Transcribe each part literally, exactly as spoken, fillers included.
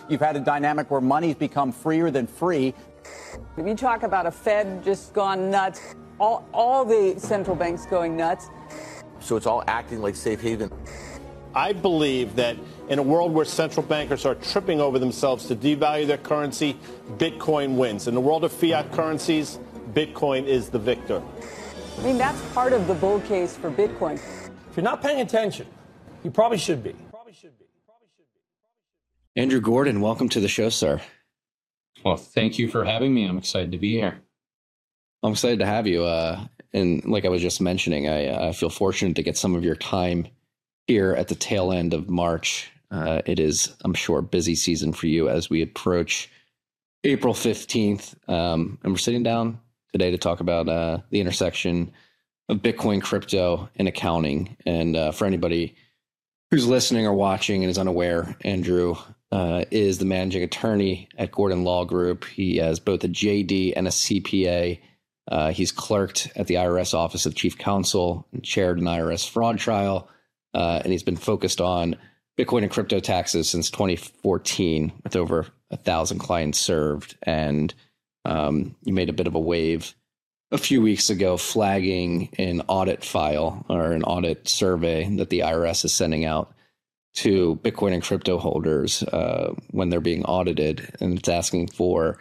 You've had a dynamic where money's become freer than free. If you talk about a Fed just gone nuts, all, all the central banks going nuts. So it's all acting like safe haven. I believe that in a world where central bankers are tripping over themselves to devalue their currency, Bitcoin wins. In the world of fiat currencies, Bitcoin is the victor. I mean, that's part of the bull case for Bitcoin. If you're not paying attention, you probably should be. Probably should be. Probably should be. Andrew Gordon, welcome to the show, sir. Well, thank you for having me. I'm excited to be here. I'm excited to have you. Uh, and like I was just mentioning, I, I feel fortunate to get some of your time here at the tail end of March. Uh, it is, I'm sure, busy season for you as we approach April fifteenth. Um, and we're sitting down today to talk about uh, the intersection of Bitcoin, crypto, and accounting. And uh, for anybody who's listening or watching and is unaware, Andrew uh, is the managing attorney at Gordon Law Group. He has both a J D and a C P A. Uh, he's clerked at the I R S Office of Chief Counsel and chaired an I R S fraud trial. Uh, and he's been focused on Bitcoin and crypto taxes since twenty fourteen, with over a thousand clients served. And um, you made a bit of a wave a few weeks ago, flagging an audit file or an audit survey that the I R S is sending out to Bitcoin and crypto holders uh, when they're being audited, and it's asking for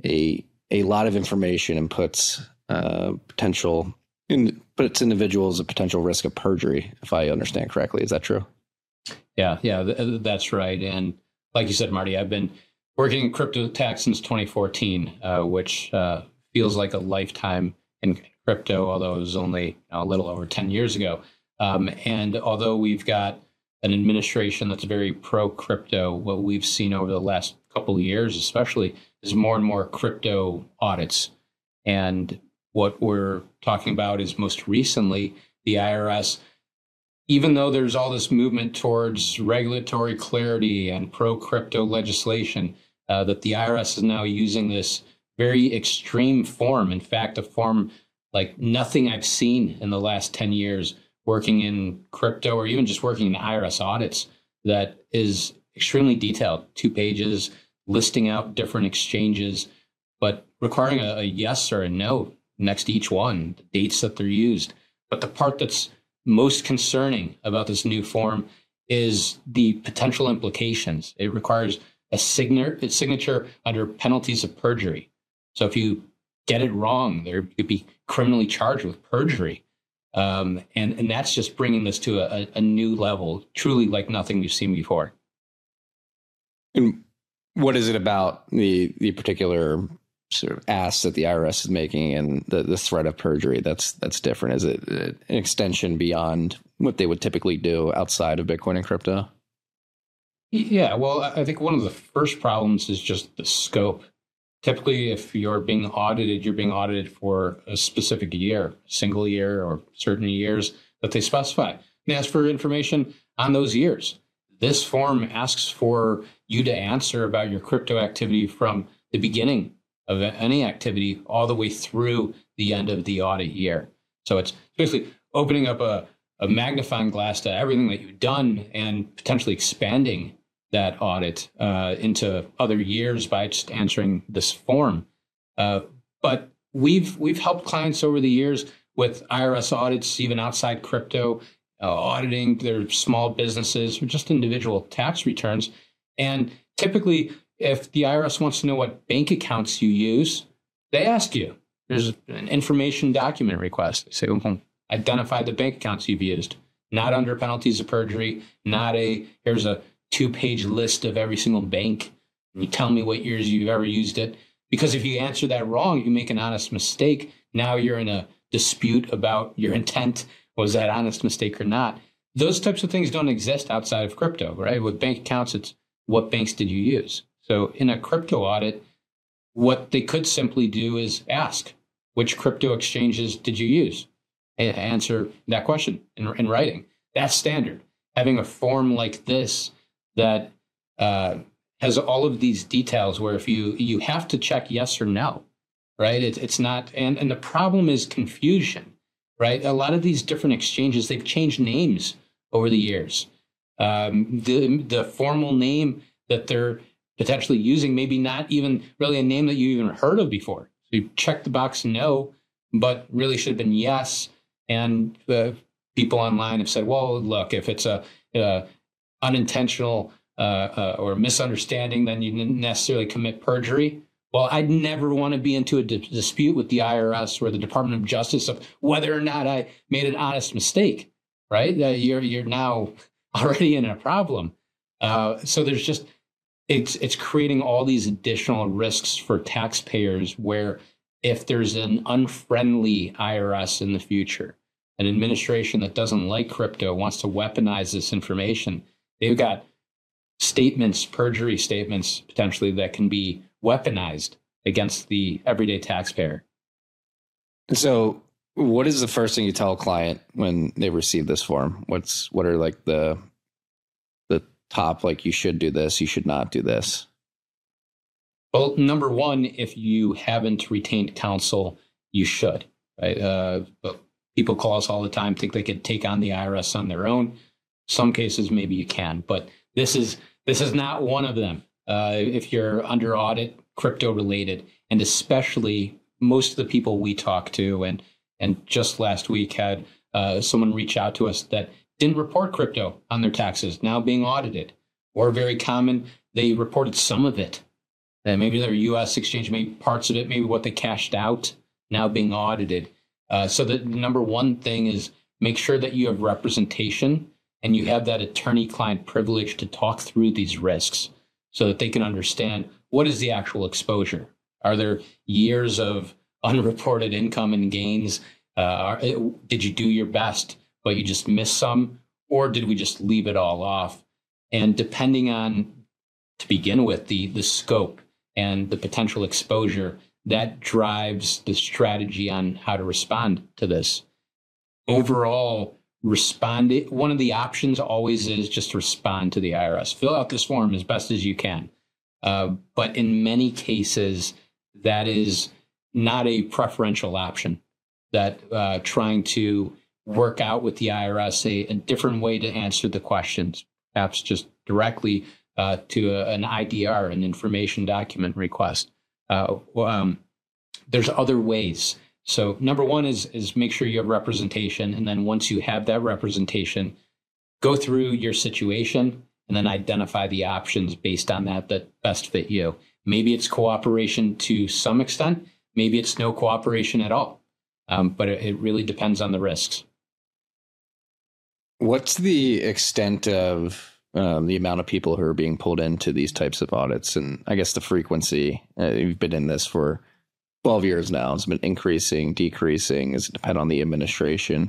a a lot of information and puts uh, potential. In, but it's individuals a potential risk of perjury, if I understand correctly. Is that true? Yeah, yeah, th- that's right. And like you said, Marty, I've been working in crypto tax since twenty fourteen, uh, which uh, feels like a lifetime in crypto, although it was only you know, a little over ten years ago. Um, and although we've got an administration that's very pro-crypto, what we've seen over the last couple of years, especially, is more and more crypto audits. And what we're talking about is most recently the I R S, even though there's all this movement towards regulatory clarity and pro-crypto legislation, uh, that the I R S is now using this very extreme form. In fact, a form like nothing I've seen in the last ten years working in crypto or even just working in I R S audits, that is extremely detailed, two pages listing out different exchanges, but requiring a, a yes or a no next to each one, the dates that they're used. But the part that's most concerning about this new form is the potential implications. It requires a signature, a signature under penalties of perjury. So if you get it wrong, there could be criminally charged with perjury. Um, and, and that's just bringing this to a, a new level, truly like nothing we've seen before. And what is it about the the particular sort of ask that the I R S is making and the, the threat of perjury that's that's different? Is it an extension beyond what they would typically do outside of Bitcoin and crypto? Yeah, well, I think one of the first problems is just the scope. Typically, if you're being audited, you're being audited for a specific year, a single year or certain years that they specify. They ask for information on those years. This form asks for you to answer about your crypto activity from the beginning of any activity all the way through the end of the audit year. So it's basically opening up a, a magnifying glass to everything that you've done and potentially expanding that audit uh, into other years by just answering this form. Uh, but we've we've helped clients over the years with I R S audits, even outside crypto, uh, auditing their small businesses or just individual tax returns. And typically, if the I R S wants to know what bank accounts you use, they ask you. There's an information document request. They say, well, identify the bank accounts you've used, not under penalties of perjury, not a, here's a two-page list of every single bank. And you tell me what years you've ever used it. Because if you answer that wrong, you make an honest mistake. Now you're in a dispute about your intent. Was that honest mistake or not? Those types of things don't exist outside of crypto, right? With bank accounts, it's what banks did you use? So in a crypto audit, what they could simply do is ask, which crypto exchanges did you use? And answer that question in, in writing. That's standard. Having a form like this that uh, has all of these details where if you you have to check yes or no, right? It, it's not, and, and the problem is confusion, right? A lot of these different exchanges, they've changed names over the years. Um, the, the formal name that they're potentially using, maybe not even really a name that you even heard of before. So you check the box no, but really should have been yes. And the people online have said, well, look, if it's a, a unintentional uh, uh, or misunderstanding, then you didn't necessarily commit perjury. Well, I'd never want to be into a di- dispute with the I R S or the Department of Justice of whether or not I made an honest mistake, right? Uh, you're you're now already in a problem. Uh, so there's just, it's it's creating all these additional risks for taxpayers where if there's an unfriendly I R S in the future, an administration that doesn't like crypto, wants to weaponize this information, they've got statements, perjury statements, potentially that can be weaponized against the everyday taxpayer. So what is the first thing you tell a client when they receive this form? What's, what are like the, the top, like you should do this, you should not do this? Well, number one, if you haven't retained counsel, you should, right? Uh, but people call us all the time, think they could take on the I R S on their own. Some cases, maybe you can, but this is, this is not one of them. Uh, if you're under audit, crypto related, and especially most of the people we talk to, and and just last week had uh, someone reach out to us that didn't report crypto on their taxes, now being audited, or very common, they reported some of it, and maybe their U S exchange, maybe parts of it, maybe what they cashed out, now being audited. Uh, so the number one thing is make sure that you have representation and you have that attorney-client privilege to talk through these risks, so that they can understand what is the actual exposure. Are there years of unreported income and gains? Uh, are, did you do your best, but you just missed some? Or did we just leave it all off? And depending on, to begin with, the, the scope and the potential exposure, that drives the strategy on how to respond to this. Overall, respond. One of the options always is just respond to the I R S. Fill out this form as best as you can. Uh, but in many cases, that is not a preferential option. That uh, trying to work out with the I R S a, a different way to answer the questions, perhaps just directly uh, to a, an I D R, an information document request. Uh, um, there's other ways. So number one is, is make sure you have representation. And then once you have that representation, go through your situation and then identify the options based on that that best fit you. Maybe it's cooperation to some extent. Maybe it's no cooperation at all. Um, but it, it really depends on the risks. What's the extent of um, the amount of people who are being pulled into these types of audits? And I guess the frequency, uh, you've been in this for twelve years now. It's been increasing, decreasing. Does it depend on the administration?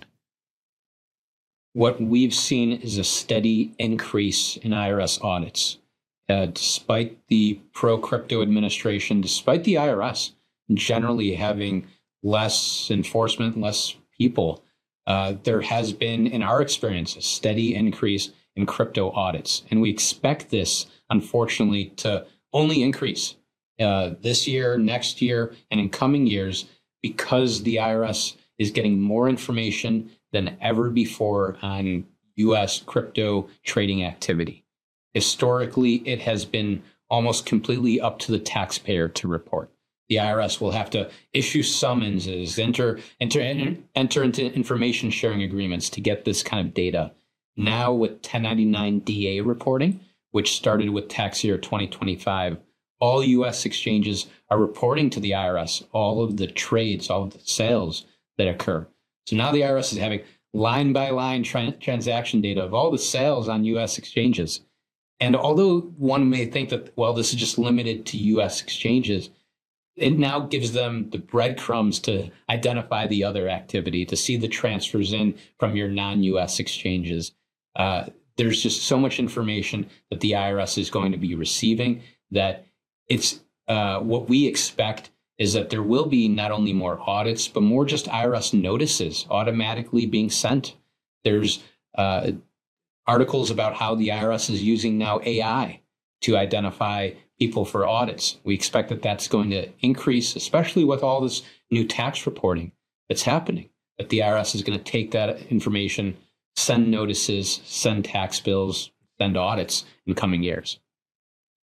What we've seen is a steady increase in I R S audits. Uh, despite the pro-crypto administration, despite the I R S generally having less enforcement, less people, uh, there has been, in our experience, a steady increase in crypto audits. And we expect this, unfortunately, to only increase uh, this year, next year, and in coming years, because the I R S is getting more information than ever before on U S crypto trading activity. Historically, it has been almost completely up to the taxpayer to report. The I R S will have to issue summonses, enter, enter, enter into information sharing agreements to get this kind of data. Now with ten ninety-nine D A reporting, which started with tax year twenty twenty-five, all U S exchanges are reporting to the I R S all of the trades, all of the sales that occur. So now the I R S is having line by line tra- transaction data of all the sales on U S exchanges. And although one may think that, well, this is just limited to U S exchanges, it now gives them the breadcrumbs to identify the other activity, to see the transfers in from your non-U S exchanges. Uh, there's just so much information that the I R S is going to be receiving that it's uh, what we expect is that there will be not only more audits, but more just I R S notices automatically being sent. There's uh, articles about how the I R S is using now A I to identify people for audits. We expect that that's going to increase, especially with all this new tax reporting that's happening, that the I R S is going to take that information, send notices, send tax bills, send audits in coming years.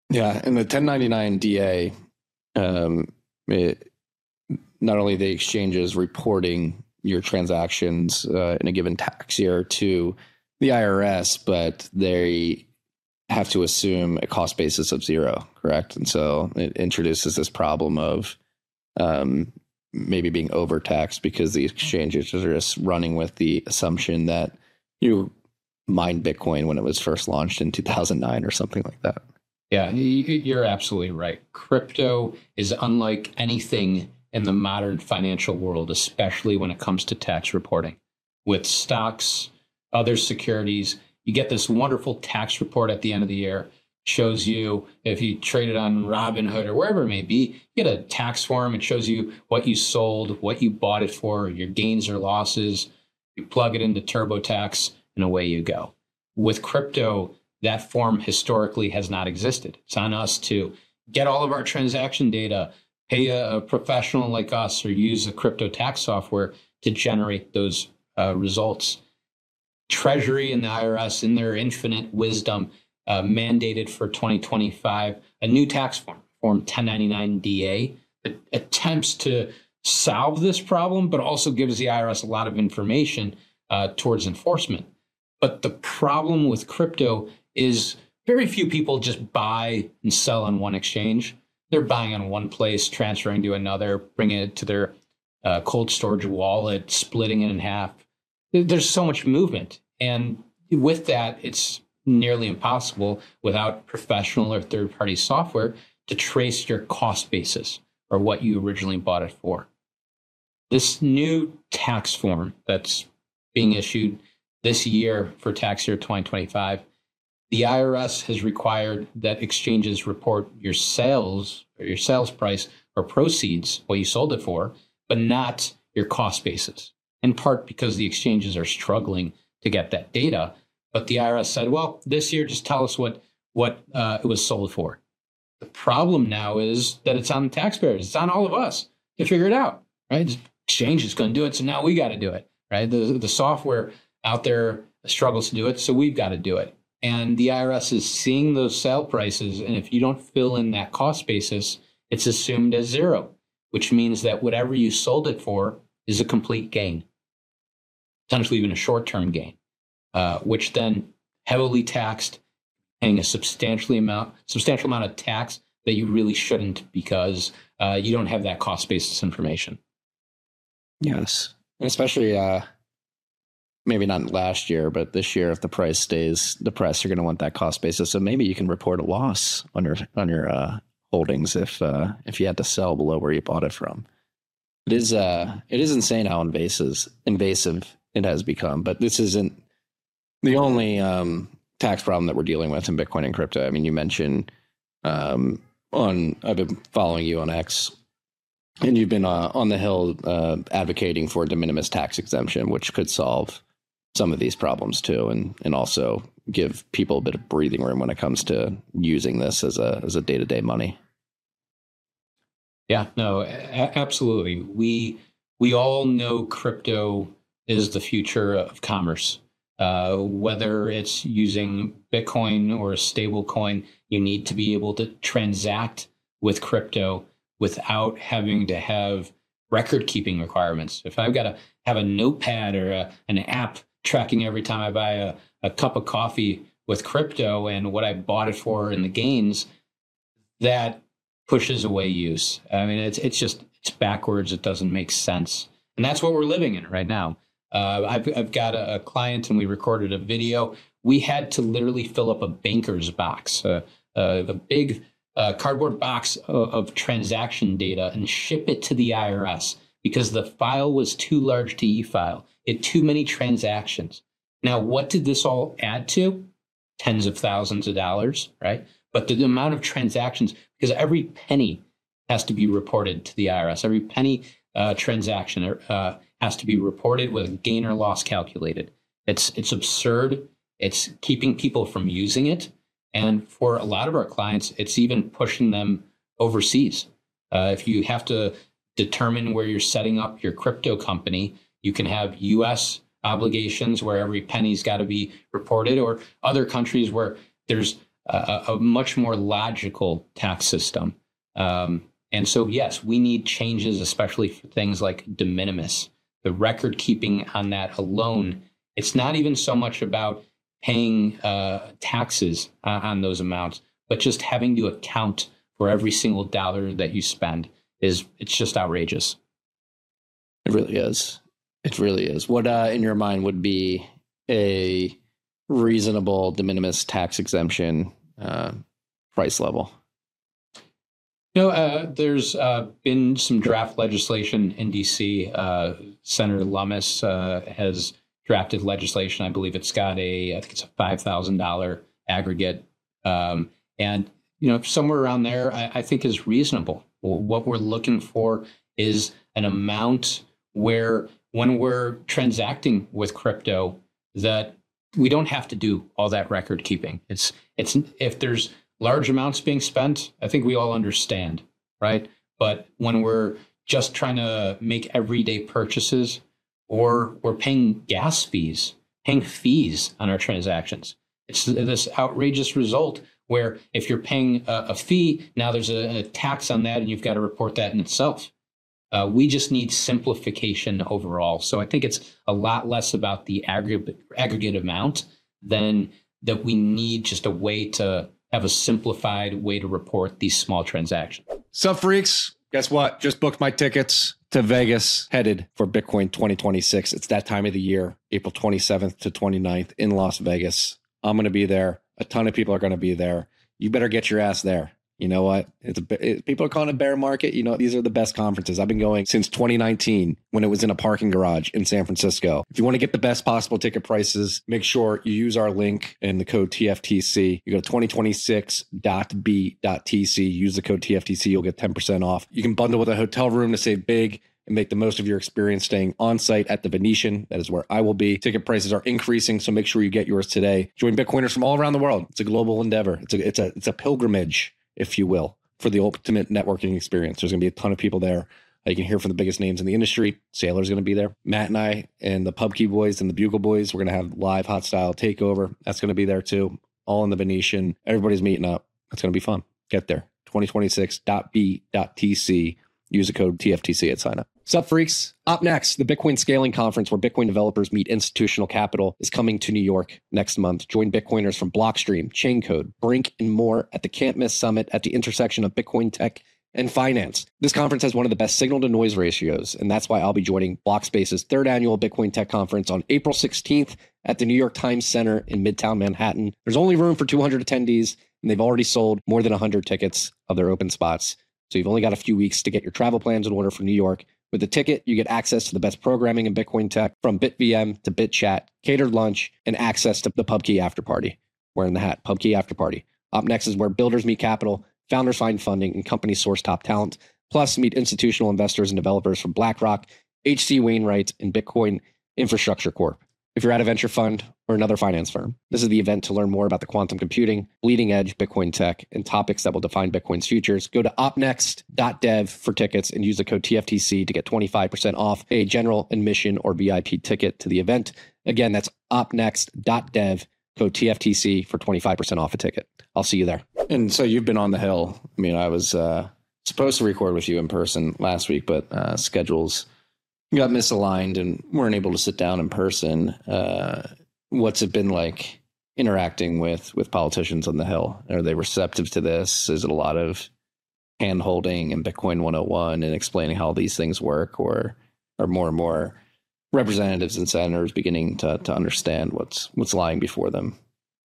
Yeah, and the ten ninety-nine D A, um, it, not only the exchanges reporting your transactions uh, in a given tax year to the I R S, but they have to assume a cost basis of zero, correct? And so it introduces this problem of um, maybe being overtaxed because the exchanges are just running with the assumption that you mined Bitcoin when it was first launched in two thousand nine or something like that. Yeah, you're absolutely right. Crypto is unlike anything in the modern financial world, especially when it comes to tax reporting. With stocks, other securities, you get this wonderful tax report at the end of the year. Shows you if you traded on Robinhood or wherever it may be, you get a tax form. It shows you what you sold, what you bought it for, your gains or losses. You plug it into TurboTax, and away you go. With crypto, that form historically has not existed. It's on us to get all of our transaction data, pay a, a professional like us, or use a crypto tax software to generate those uh, results. Treasury and the I R S, in their infinite wisdom, uh, mandated for twenty twenty-five a new tax form, Form ten ninety-nine D A, that attempts to solve this problem, but also gives the I R S a lot of information uh, towards enforcement. But the problem with crypto is very few people just buy and sell on one exchange. They're buying on one place, transferring to another, bringing it to their uh, cold storage wallet, splitting it in half. There's so much movement. And with that, it's nearly impossible without professional or third-party software to trace your cost basis or what you originally bought it for. This new tax form that's being issued this year for tax year twenty twenty-five, the I R S has required that exchanges report your sales or your sales price or proceeds, what you sold it for, but not your cost basis, in part because the exchanges are struggling to get that data. But the I R S said, well, this year, just tell us what, what uh, it was sold for. The problem now is that it's on the taxpayers. It's on all of us to figure it out, right? The exchange is going to do it, so now we got to do it, right? The, the software out there struggles to do it, so we've got to do it. And the I R S is seeing those sale prices, and if you don't fill in that cost basis, it's assumed as zero, which means that whatever you sold it for is a complete gain, potentially even a short-term gain, uh, which then heavily taxed, paying a substantially amount, substantial amount of tax that you really shouldn't because uh, you don't have that cost basis information. Yes, and especially uh, maybe not last year, but this year, if the price stays depressed, you're going to want that cost basis. So maybe you can report a loss on your on your uh, holdings if uh, if you had to sell below where you bought it from. It is uh, it is insane how invasive invasive it has become. But this isn't the only um, tax problem that we're dealing with in Bitcoin and crypto. I mean, you mentioned um, on I've been following you on X. And you've been uh, on the Hill uh, advocating for de minimis tax exemption, which could solve some of these problems too, and and also give people a bit of breathing room when it comes to using this as a as a day to day money. Yeah, no, a- absolutely. We we all know crypto is the future of commerce. Uh, whether it's using Bitcoin or a stable coin, you need to be able to transact with crypto without having to have record keeping requirements. If I've got to have a notepad or a, an app tracking every time I buy a, a cup of coffee with crypto and what I bought it for and the gains, that pushes away use. I mean, it's it's just, it's backwards. It doesn't make sense. And that's what we're living in right now. Uh, I've, I've got a, a client and we recorded a video. We had to literally fill up a banker's box, uh, uh, a big a cardboard box of, of transaction data and ship it to the I R S because the file was too large to e-file. It had too many transactions. Now, what did this all add to? Tens of thousands of dollars, right? But the amount of transactions, because every penny has to be reported to the I R S. Every penny uh, transaction uh, has to be reported with a gain or loss calculated. It's it's absurd. It's keeping people from using it. And for a lot of our clients, it's even pushing them overseas. Uh, if you have to determine where you're setting up your crypto company, you can have U S obligations where every penny's got to be reported, or other countries where there's a, a much more logical tax system. Um, and so, yes, we need changes, especially for things like de minimis, the record keeping on that alone. It's not even so much about paying uh, taxes uh, on those amounts, but just having to account for every single dollar that you spend is, it's just outrageous. It really is. It really is. What uh, in your mind would be a reasonable de minimis tax exemption uh, price level? You know, uh, there's uh, been some draft legislation in D C. Uh, Senator Lummis uh, has drafted legislation. I believe it's got a, I think it's a five thousand dollars aggregate. Um, and, you know, somewhere around there, I, I think is reasonable. Well, what we're looking for is an amount where when we're transacting with crypto, that we don't have to do all that record keeping. It's, it's, if there's large amounts being spent, I think we all understand, right? But when we're just trying to make everyday purchases, or we're paying gas fees, paying fees on our transactions, it's this outrageous result where if you're paying a, a fee, now there's a, a tax on that and you've got to report that in itself. Uh, we just need simplification overall. So I think it's a lot less about the aggregate, aggregate amount than that we need just a way to have a simplified way to report these small transactions. Sup, freaks? Guess what? Just booked my tickets to Vegas, headed for Bitcoin twenty twenty-six. It's that time of the year, April twenty-seventh to twenty-ninth in Las Vegas. I'm going to be there. A ton of people are going to be there. You better get your ass there. You know what? It's a, it, people are calling it a bear market. You know, these are the best conferences. I've been going since twenty nineteen when it was in a parking garage in San Francisco. If you want to get the best possible ticket prices, make sure you use our link and the code T F T C. You go to twenty twenty-six dot b dot t c. Use the code T F T C. You'll get ten percent off. You can bundle with a hotel room to save big and make the most of your experience staying on site at the Venetian. That is where I will be. Ticket prices are increasing, so make sure you get yours today. Join Bitcoiners from all around the world. It's a global endeavor. It's a, it's a, it's a pilgrimage, if you will, for the ultimate networking experience. There's going to be a ton of people there. You can hear from the biggest names in the industry. Sailor's going to be there. Matt and I and the Pub Key Boys and the Bugle Boys, we're going to have live hot style takeover. That's going to be there too. All in the Venetian. Everybody's meeting up. It's going to be fun. Get there. twenty twenty-six dot b dot t c. Use the code T F T C at sign up. Sup, freaks? Up next, the Bitcoin Scaling Conference, where Bitcoin developers meet institutional capital, is coming to New York next month. Join Bitcoiners from Blockstream, Chaincode, Brink, and more at the Can't Miss Summit at the intersection of Bitcoin tech and finance. This conference has one of the best signal-to-noise ratios, and that's why I'll be joining Blockspace's third annual Bitcoin Tech Conference on April sixteenth at the New York Times Center in Midtown Manhattan. There's only room for two hundred attendees, and they've already sold more than one hundred tickets of their open spots. So you've only got a few weeks to get your travel plans in order for New York. With the ticket, you get access to the best programming in Bitcoin tech, from BitVM to BitChat, catered lunch, and access to the PubKey after party. Wearing the hat, PubKey after party. Up next is where builders meet capital, founders find funding, and companies source top talent. Plus, meet institutional investors and developers from BlackRock, H C Wainwright, and Bitcoin Infrastructure Corp. If you're at a venture fund or another finance firm, this is the event to learn more about the quantum computing, bleeding edge Bitcoin tech, and topics that will define Bitcoin's futures. Go to opnext dot dev for tickets and use the code T F T C to get twenty-five percent off a general admission or V I P ticket to the event. Again, that's opnext dot dev, code T F T C for twenty-five percent off a ticket. I'll see you there. And so you've been on the Hill. I mean, I was uh, supposed to record with you in person last week, but uh, schedules got misaligned and weren't able to sit down in person. Uh, what's it been like interacting with with politicians on the Hill? Are they receptive to this? Is it a lot of hand holding and Bitcoin one oh one and explaining how these things work, or are more and more representatives and senators beginning to to understand what's what's lying before them?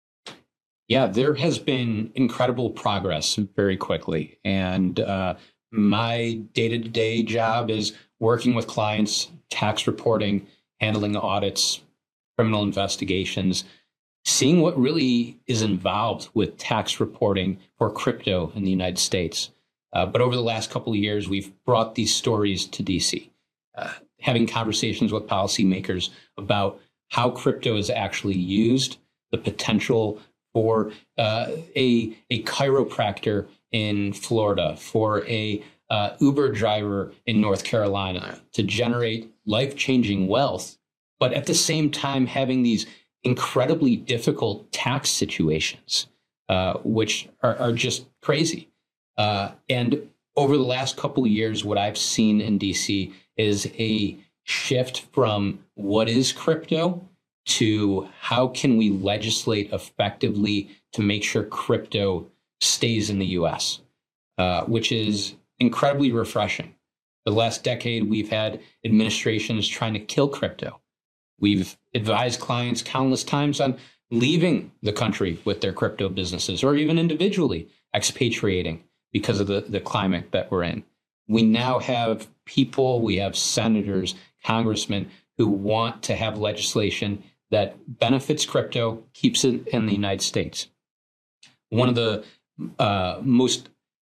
Yeah, there has been incredible progress very quickly. And uh, my day-to-day job is working with clients, tax reporting, handling audits, criminal investigations, seeing what really is involved with tax reporting for crypto in the United States. Uh, but over the last couple of years, we've brought these stories to D C, uh, having conversations with policymakers about how crypto is actually used, the potential for uh, a, a chiropractor in Florida, for a uh, Uber driver in North Carolina to generate life-changing wealth, but at the same time having these incredibly difficult tax situations. uh, which are, are just crazy. Uh, and over the last couple of years, what I've seen in D C is a shift from what is crypto to how can we legislate effectively to make sure crypto stays in the U S, uh, which is incredibly refreshing. The last decade, we've had administrations trying to kill crypto. We've advised clients countless times on leaving the country with their crypto businesses, or even individually expatriating because of the, the climate that we're in. We now have people, we have senators, congressmen who want to have legislation that benefits crypto, keeps it in the United States. One of the uh, most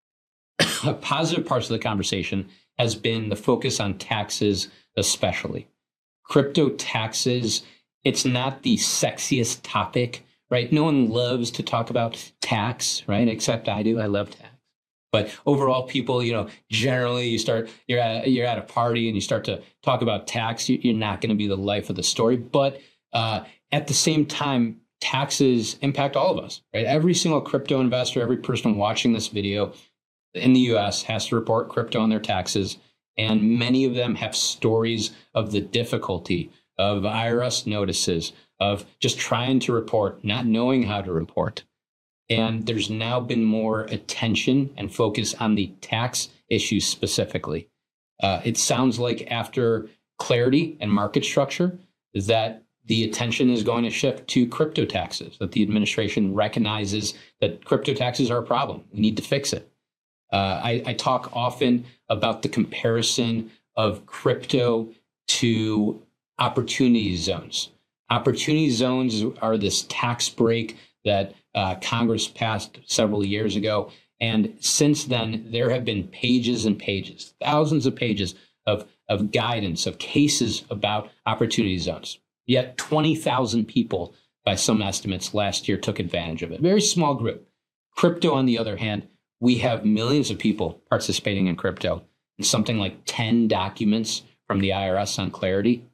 positive parts of the conversation has been the focus on taxes, especially. Crypto taxes, it's not the sexiest topic, right? No one loves to talk about tax, right? Except I do. I love tax. But overall, people, you know, generally you start, you're at, you're at a party and you start to talk about tax, you're not going to be the life of the story. But uh, at the same time, taxes impact all of us, right? Every single crypto investor, every person watching this video in the U S has to report crypto on their taxes. And many of them have stories of the difficulty of I R S notices, of just trying to report, not knowing how to report. And there's now been more attention and focus on the tax issues specifically. Uh, it sounds like after clarity and market structure, that the attention is going to shift to crypto taxes, that the administration recognizes that crypto taxes are a problem. We need to fix it. Uh, I, I talk often about the comparison of crypto to opportunity zones. Opportunity zones are this tax break that uh, Congress passed several years ago. And since then, there have been pages and pages, thousands of pages of, of guidance, of cases about opportunity zones. Yet twenty thousand people, by some estimates, last year took advantage of it. Very small group. Crypto, on the other hand, we have millions of people participating in crypto, and something like ten documents from the I R S on clarity.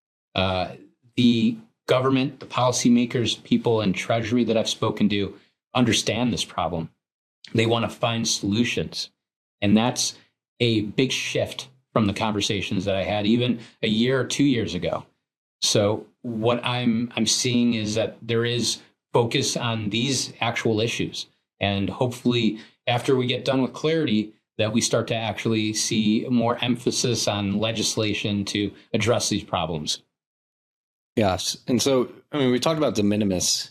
Uh, the government, the policymakers, people in Treasury that I've spoken to understand this problem. They want to find solutions. And that's a big shift from the conversations that I had even a year or two years ago. So what I'm I'm seeing is that there is focus on these actual issues. And hopefully, after we get done with clarity, that we start to actually see more emphasis on legislation to address these problems. Yes. And so, I mean, we talked about de minimis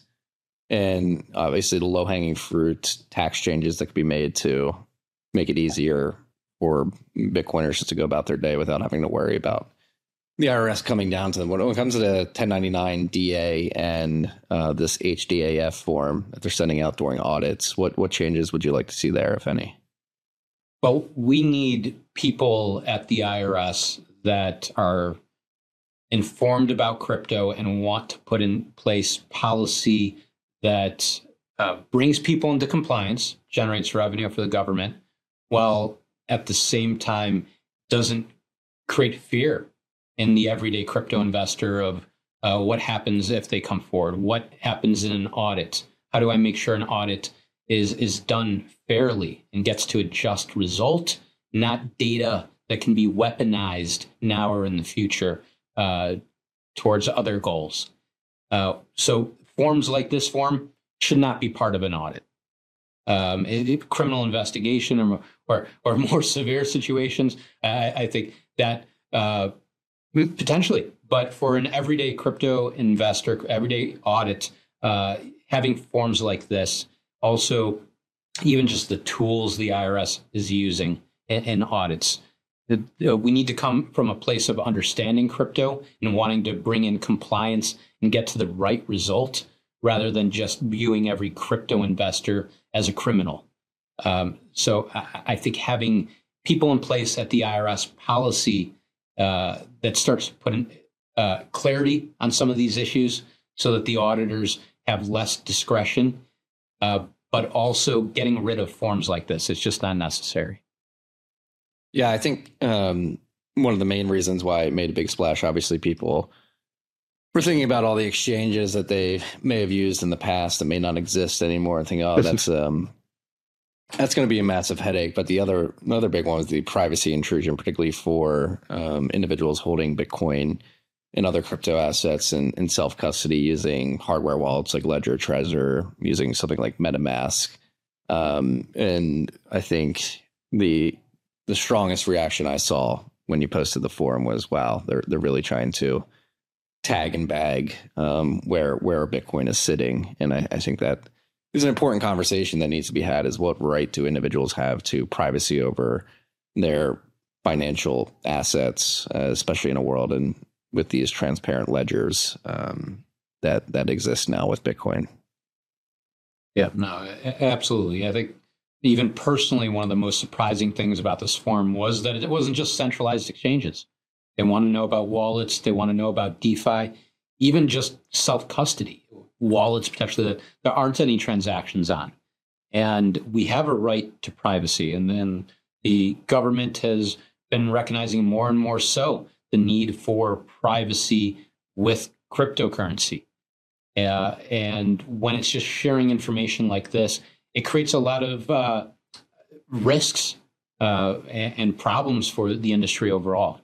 and obviously the low-hanging fruit tax changes that could be made to make it easier for Bitcoiners to go about their day without having to worry about the I R S coming down to them. When it comes to the ten ninety-nine D A and uh, this H D A F form that they're sending out during audits, what, what changes would you like to see there, if any? Well, we need people at the I R S that are informed about crypto and want to put in place policy that uh, brings people into compliance, generates revenue for the government, while at the same time doesn't create fear in the everyday crypto investor of uh, what happens if they come forward, what happens in an audit, how do I make sure an audit is is done fairly and gets to a just result, not data that can be weaponized now or in the future uh, towards other goals. Uh, so forms like this form should not be part of an audit. Um, it, it, criminal investigation or, or or more severe situations, I, I think that uh, potentially, but for an everyday crypto investor, everyday audit, uh, having forms like this, also even just the tools the I R S is using in, in audits. It, uh, we need to come from a place of understanding crypto and wanting to bring in compliance and get to the right result, rather than just viewing every crypto investor as a criminal. Um, so I, I think having people in place at the I R S policy uh, that starts putting uh, clarity on some of these issues so that the auditors have less discretion, uh, but also getting rid of forms like this. It's just not necessary. Yeah, I think um, one of the main reasons why it made a big splash, obviously people We're thinking about all the exchanges that they may have used in the past that may not exist anymore, and think, oh, that's um, that's going to be a massive headache. But the other another big one was the privacy intrusion, particularly for um, individuals holding Bitcoin and other crypto assets in, in self custody using hardware wallets like Ledger, Trezor, using something like MetaMask. Um, and I think the the strongest reaction I saw when you posted the forum was, wow, they're they're really trying to tag and bag um, where where Bitcoin is sitting. And I, I think that is an important conversation that needs to be had, is what right do individuals have to privacy over their financial assets, uh, especially in a world and with these transparent ledgers um, that that exist now with Bitcoin. Yeah, no, absolutely. I think even personally, one of the most surprising things about this forum was that it wasn't just centralized exchanges. They want to know about wallets. They want to know about DeFi, even just self-custody wallets, potentially that there aren't any transactions on. And we have a right to privacy. And then the government has been recognizing more and more so the need for privacy with cryptocurrency. Uh, and when it's just sharing information like this, it creates a lot of uh, risks uh, and, and problems for the industry overall.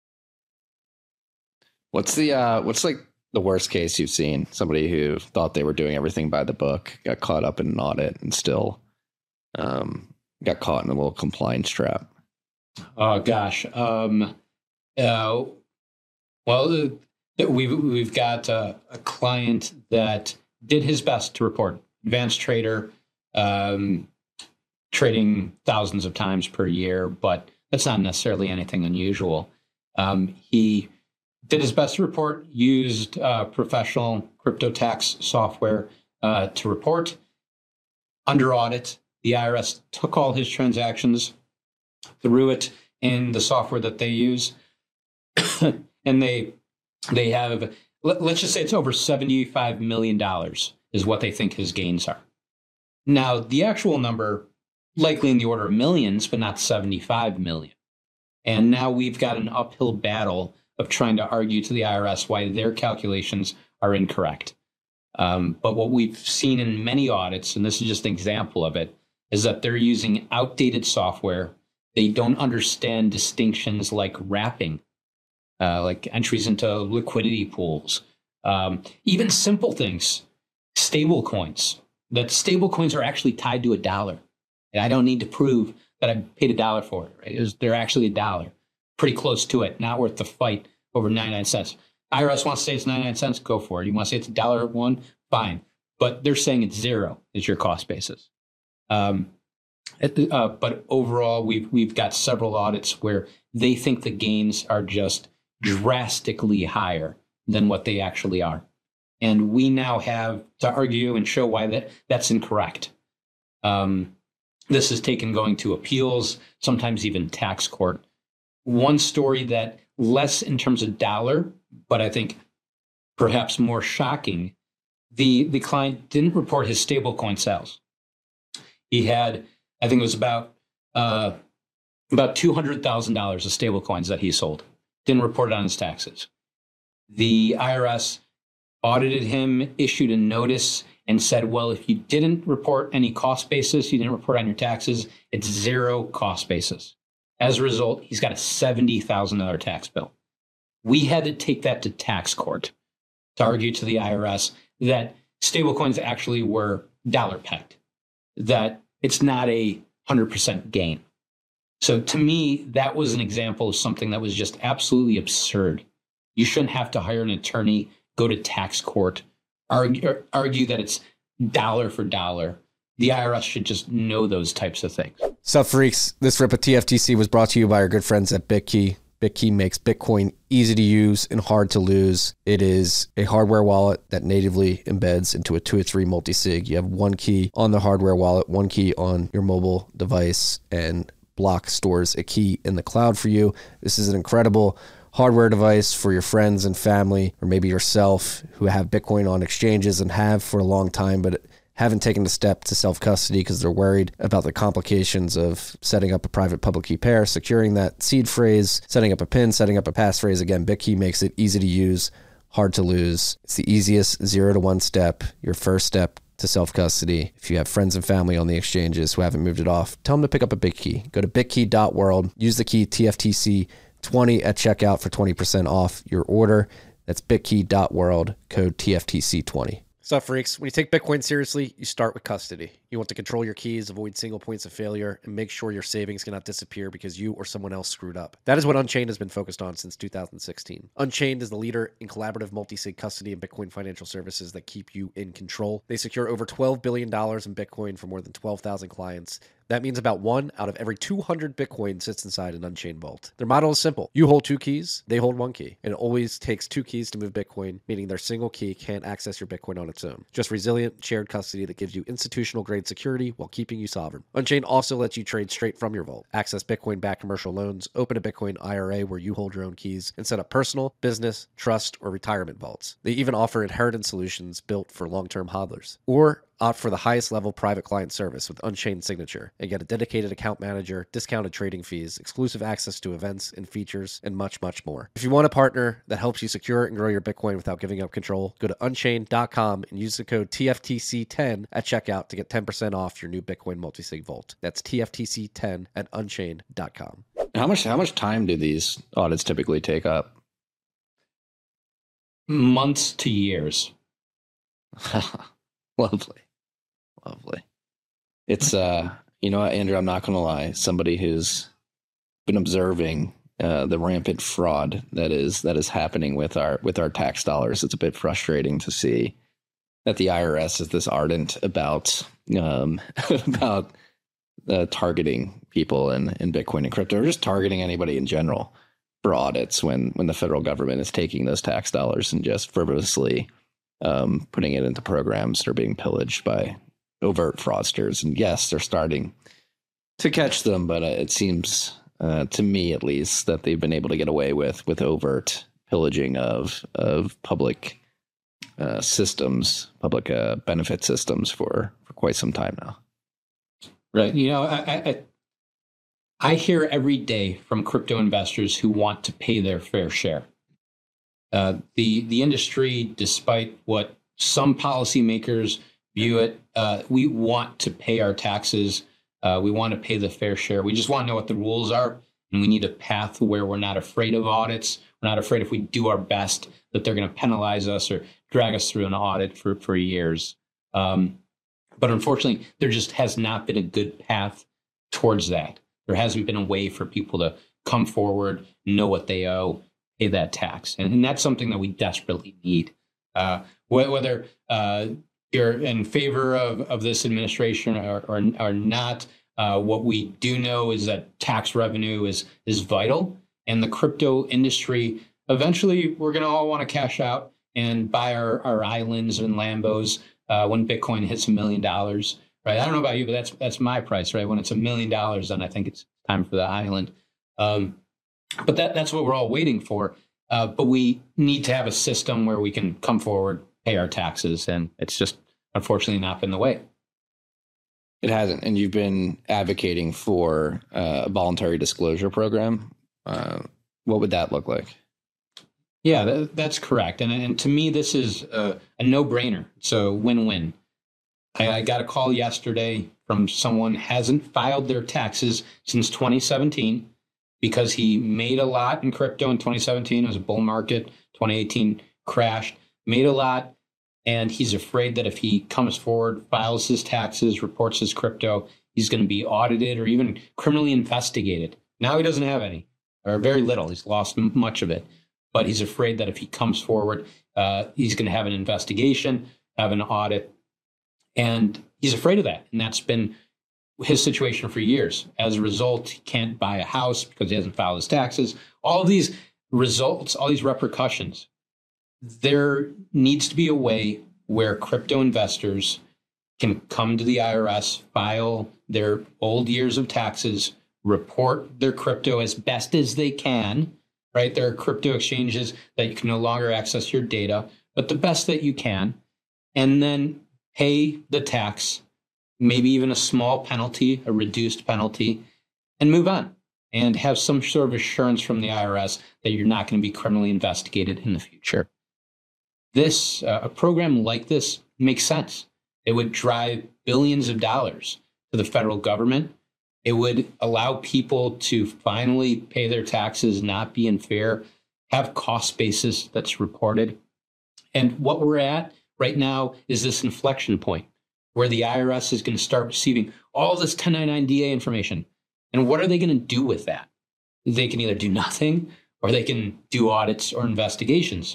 What's the uh, what's like the worst case you've seen? Somebody who thought they were doing everything by the book, got caught up in an audit, and still um, got caught in a little compliance trap. Oh gosh, um, uh, well, uh, we've we've got uh, a client that did his best to report. Advanced trader, um, trading thousands of times per year, but that's not necessarily anything unusual. Um, he did his best to report, used uh, professional crypto tax software uh, to report. Under audit, the I R S took all his transactions, threw it in the software that they use, and they they have, let, let's just say it's over seventy-five million dollars is what they think his gains are. Now, the actual number, likely in the order of millions, but not seventy-five million. And now we've got an uphill battle of trying to argue to the I R S why their calculations are incorrect. Um, but what we've seen in many audits, and this is just an example of it, is that they're using outdated software. They don't understand distinctions like wrapping, uh, like entries into liquidity pools, um, even simple things, stable coins, that stable coins are actually tied to a dollar. And I don't need to prove that I paid a dollar for it, right? It was, they're actually a dollar, pretty close to it, not worth the fight over ninety-nine cents. I R S wants to say it's ninety-nine cents, go for it. You want to say it's a dollar one, fine. But they're saying it's zero is your cost basis. Um, at the, uh, but overall, we've we've got several audits where they think the gains are just drastically higher than what they actually are. And we now have to argue and show why that, that's incorrect. Um, this is taken going to appeals, sometimes even tax court. One story that less in terms of dollar, but I think perhaps more shocking, the, the client didn't report his stablecoin sales. He had, I think it was about uh, about two hundred thousand dollars of stablecoins that he sold. Didn't report it on his taxes. The I R S audited him, issued a notice, and said, well, if you didn't report any cost basis, you didn't report on your taxes, it's zero cost basis. As a result, he's got a seventy thousand dollars tax bill. We had to take that to tax court to argue to the I R S that stablecoins actually were dollar pegged, that it's not a one hundred percent gain. So to me, that was an example of something that was just absolutely absurd. You shouldn't have to hire an attorney, go to tax court, argue, argue that it's dollar for dollar. The I R S should just know those types of things. Sup, freaks? This rip of T F T C was brought to you by our good friends at BitKey. BitKey makes Bitcoin easy to use and hard to lose. It is a hardware wallet that natively embeds into a two or three multi-sig. You have one key on the hardware wallet, one key on your mobile device, and Block stores a key in the cloud for you. This is an incredible hardware device for your friends and family, or maybe yourself, who have Bitcoin on exchanges and have for a long time, but haven't taken the step to self-custody because they're worried about the complications of setting up a private public key pair, securing that seed phrase, setting up a PIN, setting up a passphrase. Again, BitKey makes it easy to use, hard to lose. It's the easiest zero to one step, your first step to self-custody. If you have friends and family on the exchanges who haven't moved it off, tell them to pick up a BitKey. Go to bitkey dot world, use the key T F T C twenty at checkout for twenty percent off your order. That's bitkey dot world, code T F T C twenty. What's up, freaks? When you take Bitcoin seriously, you start with custody. You want to control your keys, avoid single points of failure, and make sure your savings cannot disappear because you or someone else screwed up. That is what Unchained has been focused on since two thousand sixteen. Unchained is the leader in collaborative multi-sig custody and Bitcoin financial services that keep you in control. They secure over twelve billion dollars in Bitcoin for more than twelve thousand clients. That means about one out of every two hundred Bitcoin sits inside an Unchained vault. Their model is simple. You hold two keys, they hold one key. And it always takes two keys to move Bitcoin, meaning their single key can't access your Bitcoin on its own. Just resilient, shared custody that gives you institutional-grade security while keeping you sovereign. Unchained also lets you trade straight from your vault, access Bitcoin-backed commercial loans, open a Bitcoin I R A where you hold your own keys, and set up personal, business, trust, or retirement vaults. They even offer inheritance solutions built for long-term hodlers. Or opt for the highest level private client service with Unchained Signature and get a dedicated account manager, discounted trading fees, exclusive access to events and features, and much, much more. If you want a partner that helps you secure and grow your Bitcoin without giving up control, go to unchained dot com and use the code T F T C ten at checkout to get ten percent off your new Bitcoin multisig vault. That's T F T C ten at unchained dot com. How much how much time do these audits typically take up? Months to years. Lovely. Lovely. It's, uh, you know what, Andrew, I'm not going to lie. Somebody who's been observing uh, the rampant fraud that is that is happening with our with our tax dollars. It's a bit frustrating to see that the I R S is this ardent about um, about uh, targeting people in, in Bitcoin and crypto, or just targeting anybody in general for audits when when the federal government is taking those tax dollars and just frivolously um, putting it into programs that are being pillaged by overt fraudsters. And yes, they're starting to catch them, but uh, it seems uh, to me, at least, that they've been able to get away with with overt pillaging of of public uh, systems, public uh, benefit systems for for quite some time now. Right. You know, I, I I hear every day from crypto investors who want to pay their fair share. Uh, the the industry, despite what some policymakers view it, uh, we want to pay our taxes. Uh, we want to pay the fair share. We just want to know what the rules are, and we need a path where we're not afraid of audits. We're not afraid if we do our best that they're going to penalize us or drag us through an audit for, for years. Um, but unfortunately, there just has not been a good path towards that. There hasn't been a way for people to come forward, know what they owe, pay that tax. And, and that's something that we desperately need. Uh, whether uh, you're in favor of, of this administration or, or, or not, uh, what we do know is that tax revenue is is vital. And the crypto industry, eventually, we're going to all want to cash out and buy our, our islands and Lambos uh, when Bitcoin hits a million dollars. Right? I don't know about you, but that's that's my price. Right? When it's a million dollars, then I think it's time for the island. Um, but that that's what we're all waiting for. Uh, but we need to have a system where we can come forward, pay our taxes, and it's just unfortunately not been the way. It hasn't, and you've been advocating for uh, a voluntary disclosure program. Uh, what would that look like? Yeah, that, that's correct. And, and to me, this is a, a no-brainer. It's a win-win. I, I got a call yesterday from someone who hasn't filed their taxes since twenty seventeen because he made a lot in crypto in twenty seventeen. It was a bull market. twenty eighteen crashed, made a lot. And he's afraid that if he comes forward, files his taxes, reports his crypto, he's going to be audited or even criminally investigated. Now he doesn't have any, or very little. He's lost m- much of it. But he's afraid that if he comes forward, uh, he's going to have an investigation, have an audit. And he's afraid of that. And that's been his situation for years. As a result, he can't buy a house because he hasn't filed his taxes. All these results, all these repercussions. There needs to be a way where crypto investors can come to the I R S, file their old years of taxes, report their crypto as best as they can, right? There are crypto exchanges that you can no longer access your data, but the best that you can, and then pay the tax, maybe even a small penalty, a reduced penalty, and move on and have some sort of assurance from the I R S that you're not going to be criminally investigated in the future. this, uh, a program like this makes sense. It would drive billions of dollars to the federal government. It would allow people to finally pay their taxes, not be unfair, have cost basis that's reported. And what we're at right now is this inflection point where the I R S is going to start receiving all this ten ninety-nine D A information. And what are they going to do with that? They can either do nothing or they can do audits or investigations.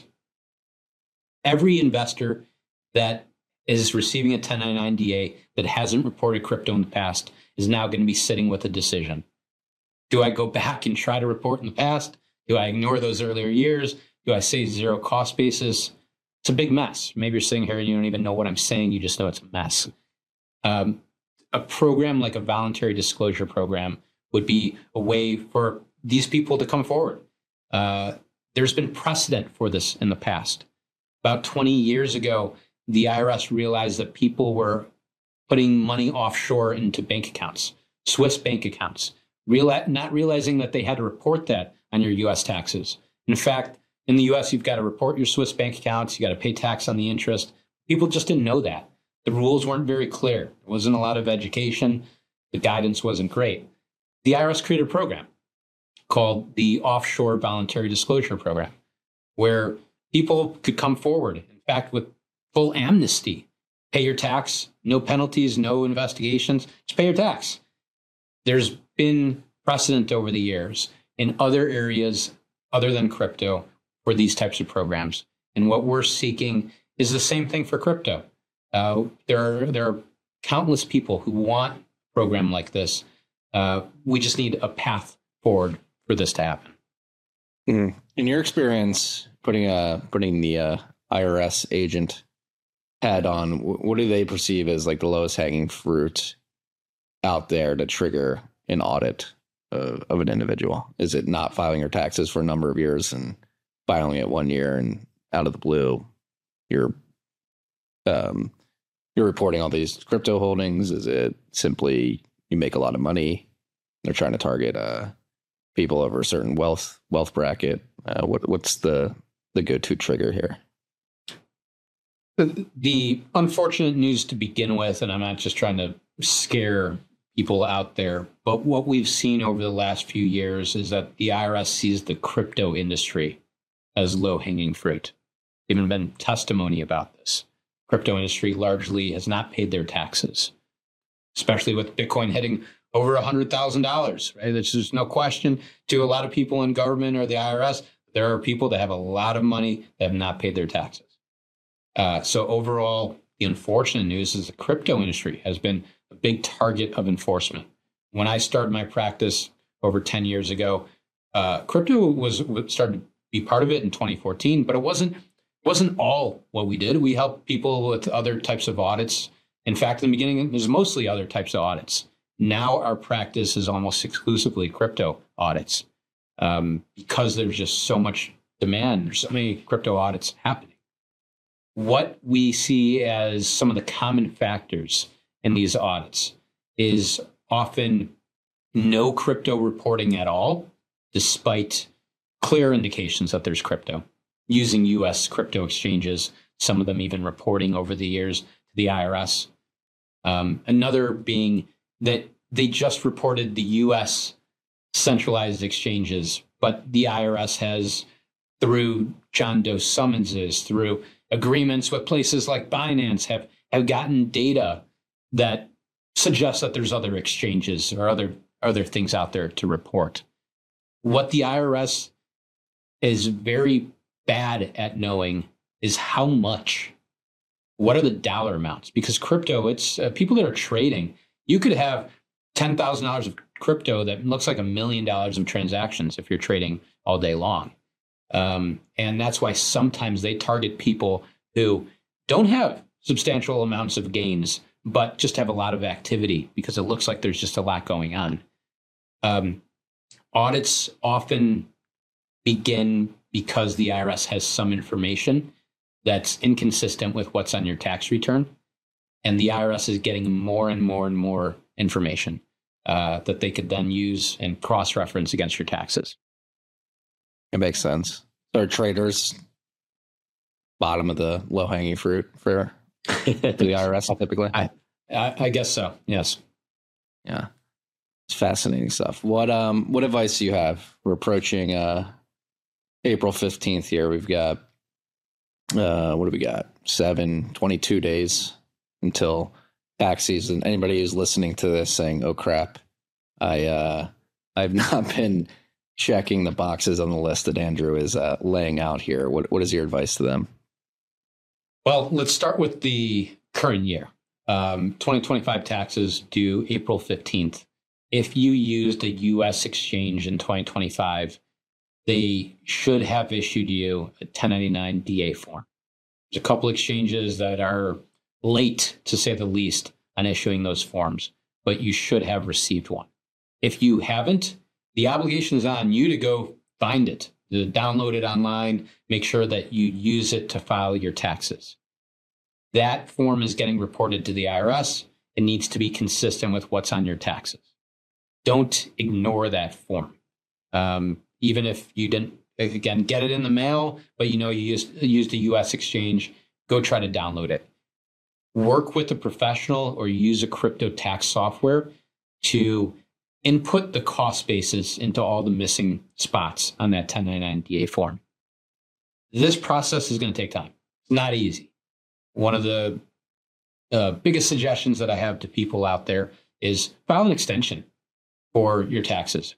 Every investor that is receiving a ten ninety-nine D A that hasn't reported crypto in the past is now going to be sitting with a decision. Do I go back and try to report in the past? Do I ignore those earlier years? Do I say zero cost basis? It's a big mess. Maybe you're sitting here and you don't even know what I'm saying. You just know it's a mess. Um, a program like a voluntary disclosure program would be a way for these people to come forward. Uh, there's been precedent for this in the past. About twenty years ago, the I R S realized that people were putting money offshore into bank accounts, Swiss bank accounts, real, not realizing that they had to report that on your U S taxes. In fact, in the U S, you've got to report your Swiss bank accounts. You got to pay tax on the interest. People just didn't know that. The rules weren't very clear. There wasn't a lot of education. The guidance wasn't great. The I R S created a program called the Offshore Voluntary Disclosure Program, where people could come forward, in fact, with full amnesty. Pay your tax, no penalties, no investigations, just pay your tax. There's been precedent over the years in other areas other than crypto for these types of programs. And what we're seeking is the same thing for crypto. Uh, there are, there are countless people who want a program like this. Uh, we just need a path forward for this to happen. Mm. In your experience, putting a putting the uh, I R S agent hat on, what do they perceive as like the lowest hanging fruit out there to trigger an audit of, of an individual? Is it not filing your taxes for a number of years and filing it one year and out of the blue, you're um, you're reporting all these crypto holdings? Is it simply you make a lot of money? They're trying to target uh, people over a certain wealth wealth bracket. Uh, what what's the the go-to trigger here? The, the unfortunate news to begin with, and I'm not just trying to scare people out there, but what we've seen over the last few years is that the I R S sees the crypto industry as low-hanging fruit. There's even been testimony about this. Crypto industry largely has not paid their taxes, especially with Bitcoin hitting over one hundred thousand dollars, right? There's just no question to a lot of people in government or the I R S, there are people that have a lot of money that have not paid their taxes. Uh, so overall, the unfortunate news is the crypto industry has been a big target of enforcement. When I started my practice over ten years ago, uh, crypto was started to be part of it in twenty fourteen, but it wasn't wasn't all what we did. We helped people with other types of audits. In fact, in the beginning, it was mostly other types of audits. Now our practice is almost exclusively crypto audits um, because there's just so much demand. There's so many crypto audits happening. What we see as some of the common factors in these audits is often no crypto reporting at all, despite clear indications that there's crypto, using U S crypto exchanges, some of them even reporting over the years to the I R S. Um, another being that they just reported the U S centralized exchanges, but the I R S has, through John Doe summonses, through agreements with places like Binance, have, have gotten data that suggests that there's other exchanges or other, other things out there to report. What the I R S is very bad at knowing is how much, what are the dollar amounts? Because crypto, it's uh, people that are trading, you could have ten thousand dollars of crypto that looks like a million dollars of transactions if you're trading all day long. Um, and that's why sometimes they target people who don't have substantial amounts of gains, but just have a lot of activity because it looks like there's just a lot going on. Um, audits often begin because the I R S has some information that's inconsistent with what's on your tax return. And the I R S is getting more and more and more information uh, that they could then use and cross-reference against your taxes. It makes sense. So are traders bottom of the low hanging fruit for, for the I R S typically. I, I, I guess so. Yes. Yeah. It's fascinating stuff. What um what advice do you have? We're approaching uh April fifteenth here. We've got uh what do we got? Seven, twenty-two days until tax season. Anybody who's listening to this saying, "Oh crap, I uh I've not been checking the boxes on the list that Andrew is uh, laying out here." What what is your advice to them? Well, let's start with the current year. Um, twenty twenty-five taxes due April fifteenth. If you used a U S exchange in twenty twenty-five, they should have issued you a ten ninety-nine D A form. There's a couple exchanges that are late, to say the least, on issuing those forms, but you should have received one. If you haven't, the obligation is on you to go find it, to download it online, make sure that you use it to file your taxes. That form is getting reported to the I R S. It needs to be consistent with what's on your taxes. Don't ignore that form. Um, even if you didn't, again, get it in the mail, but you know you used, used a U S exchange, go try to download it. Work with a professional or use a crypto tax software to input the cost basis into all the missing spots on that ten ninety-nine D A form. This process is going to take time. It's not easy. One of the uh, biggest suggestions that I have to people out there is file an extension for your taxes.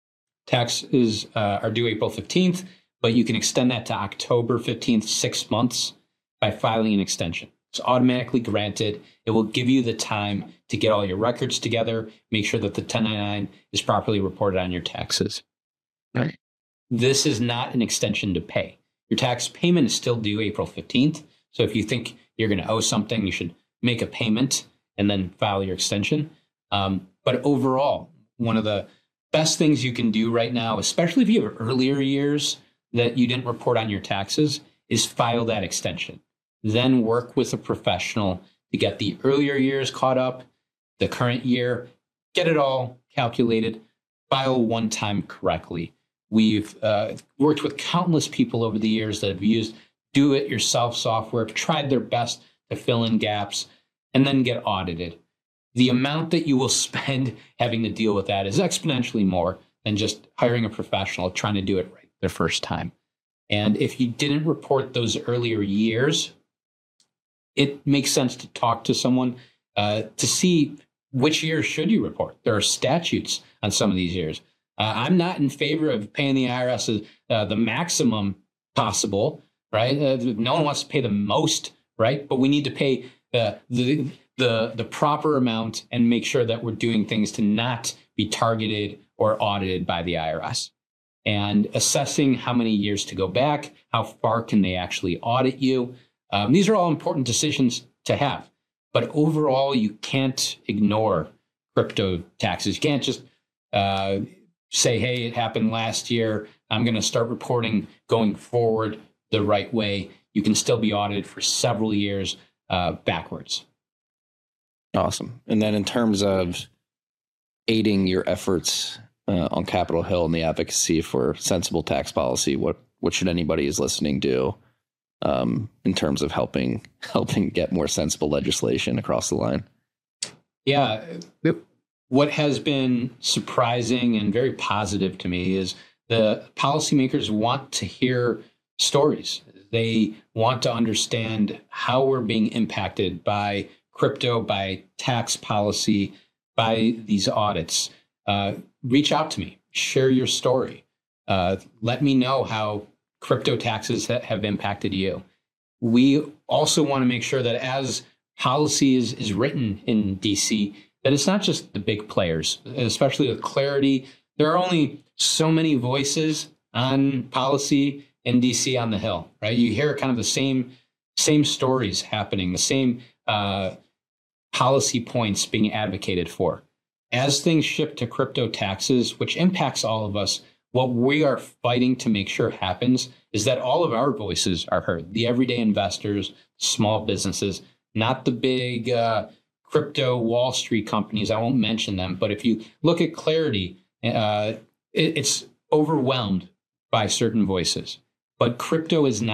Taxes uh, are due April fifteenth, but you can extend that to October fifteenth, six months by filing an extension. It's automatically granted. It will give you the time to get all your records together, make sure that the ten ninety-nine is properly reported on your taxes. Right. This is not an extension to pay. Your tax payment is still due April fifteenth. So if you think you're going to owe something, you should make a payment and then file your extension. Um, but overall, one of the best things you can do right now, especially if you have earlier years that you didn't report on your taxes, is file that extension. Then work with a professional to get the earlier years caught up, the current year, get it all calculated, file one time correctly. We've uh, worked with countless people over the years that have used do-it-yourself software, tried their best to fill in gaps, and then get audited. The amount that you will spend having to deal with that is exponentially more than just hiring a professional trying to do it right the first time. And if you didn't report those earlier years, it makes sense to talk to someone uh, to see which years should you report. There are statutes on some of these years. Uh, I'm not in favor of paying the I R S uh, the maximum possible, right? Uh, no one wants to pay the most, right? But we need to pay uh, the the the proper amount and make sure that we're doing things to not be targeted or audited by the I R S. And assessing how many years to go back, how far can they actually audit you? Um, these are all important decisions to have. But overall, you can't ignore crypto taxes. You can't just uh, say, hey, it happened last year. I'm going to start reporting going forward the right way. You can still be audited for several years uh, backwards. Awesome. And then in terms of aiding your efforts uh, on Capitol Hill and the advocacy for sensible tax policy, what what should anybody who's listening do um, in terms of helping helping get more sensible legislation across the line? Yeah. What has been surprising and very positive to me is the policymakers want to hear stories. They want to understand how we're being impacted by crypto, by tax policy, by these audits. Uh, reach out to me, share your story. Uh, let me know how crypto taxes ha- have impacted you. We also want to make sure that as policy is, is written in D C, that it's not just the big players, especially with Clarity. There are only so many voices on policy in D C on the Hill, right? You hear kind of the same same stories happening, the same uh, policy points being advocated for. As things shift to crypto taxes, which impacts all of us, what we are fighting to make sure happens is that all of our voices are heard. The everyday investors, small businesses, not the big uh, crypto Wall Street companies. I won't mention them, but if you look at Clarity, uh, it, it's overwhelmed by certain voices. But crypto is not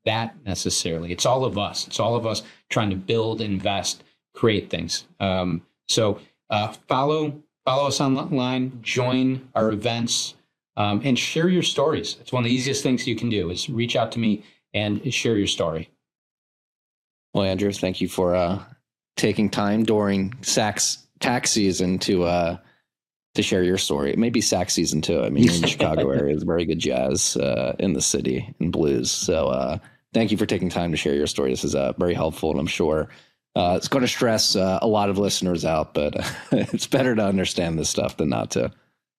that necessarily. It's all of us. It's all of us trying to build, invest, create things. Um, so uh, follow follow us online, join our events, um, and share your stories. It's one of the easiest things you can do is reach out to me and share your story. Well, Andrew, thank you for uh, taking time during sax tax season to uh, to share your story. It may be sax season too. I mean, in the Chicago area is very good jazz uh, in the city and blues. So uh, thank you for taking time to share your story. This is uh, very helpful, and I'm sure uh, it's going to stress uh, a lot of listeners out, but uh, it's better to understand this stuff than not to.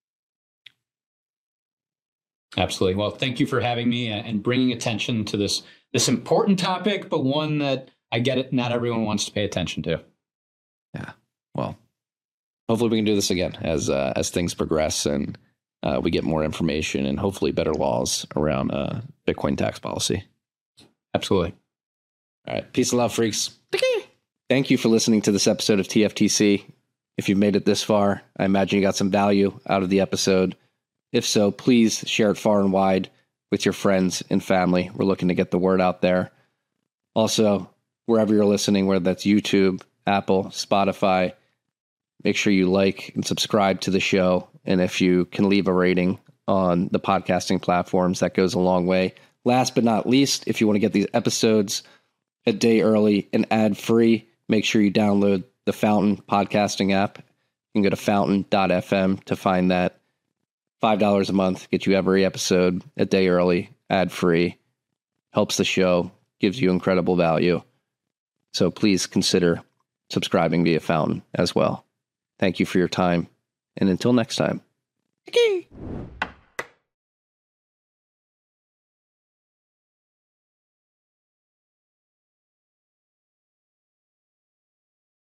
Absolutely. Well, thank you for having me and bringing attention to this this important topic, but one that I get it, not everyone wants to pay attention to. Yeah. Well, hopefully we can do this again as uh, as things progress and uh, we get more information and hopefully better laws around uh, Bitcoin tax policy. Absolutely. All right. Peace and love, freaks. Thank you for listening to this episode of T F T C. If you've made it this far, I imagine you got some value out of the episode. If so, please share it far and wide with your friends and family. We're looking to get the word out there. Also, wherever you're listening, whether that's YouTube, Apple, Spotify, make sure you like and subscribe to the show. And if you can leave a rating on the podcasting platforms, that goes a long way. Last but not least, if you want to get these episodes a day early and ad-free, make sure you download the Fountain podcasting app. You can go to fountain dot f m to find that. five dollars a month, get you every episode a day early, ad-free, helps the show, gives you incredible value. So please consider subscribing via Fountain as well. Thank you for your time, and until next time.